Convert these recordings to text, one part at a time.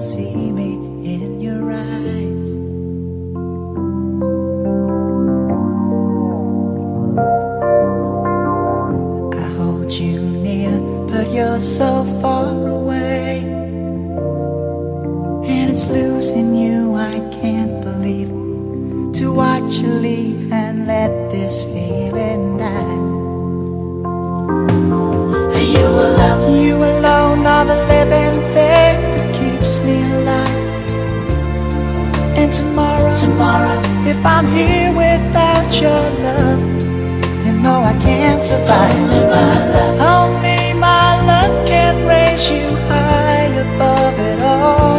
see me in your eyes. I hold you near, but you're so far away, and it's losing you I can't believe. To watch you leave and let this feeling die. You alone are the living thing that keeps me alive. And tomorrow, if I'm here without your love, you know I can't survive. Only my love can raise you high above it all.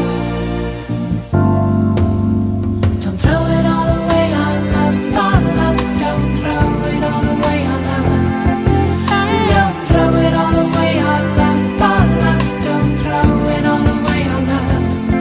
Don't throw it all away, our love, our love. Don't throw it all away, our love. Don't throw it all away, our love, our love. Don't throw it all away, our love.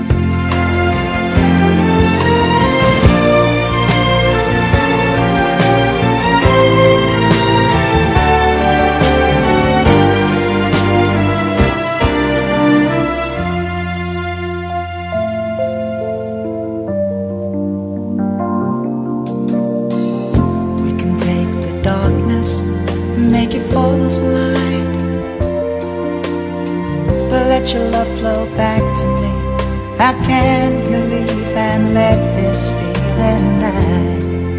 Darkness, make it full of light, but let your love flow back to me. How can you leave and let this feeling die?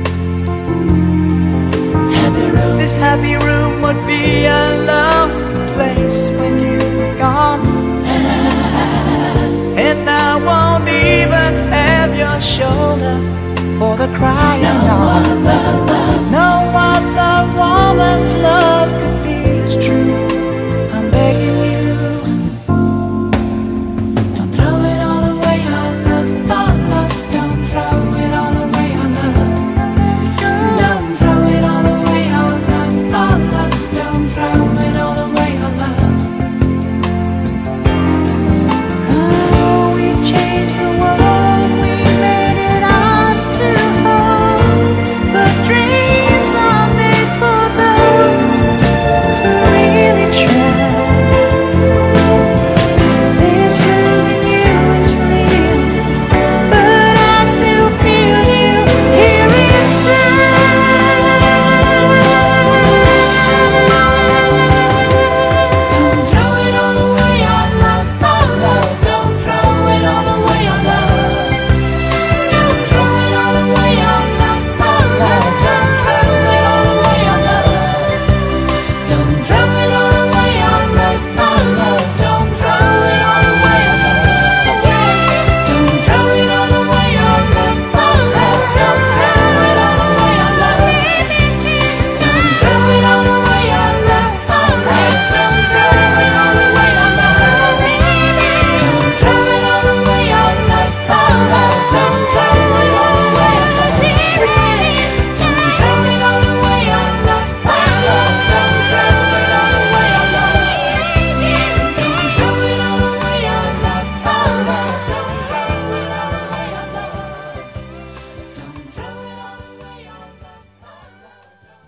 This happy room would be a lonely place when you were gone, and I won't even have your shoulder for the crying on.